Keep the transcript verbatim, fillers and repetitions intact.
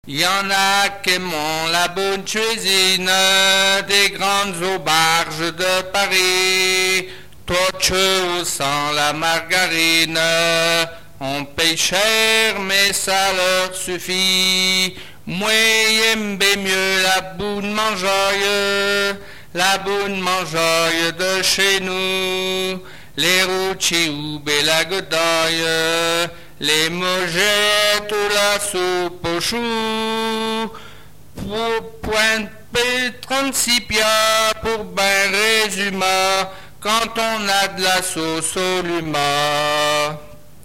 Y en a qui aiment la bonne cuisine des grandes auberges de Paris. D'autres sans la margarine, on paye cher mais ça leur suffit. Moi j'aime bien mieux la bonne mangeaille, la bonne mangeaille de chez nous. Les rôtis ou la godaille, les mojettes ou la soupe aux choux. Pour point trente-six piastres pour ben résumer quand on a de la sauce au luma.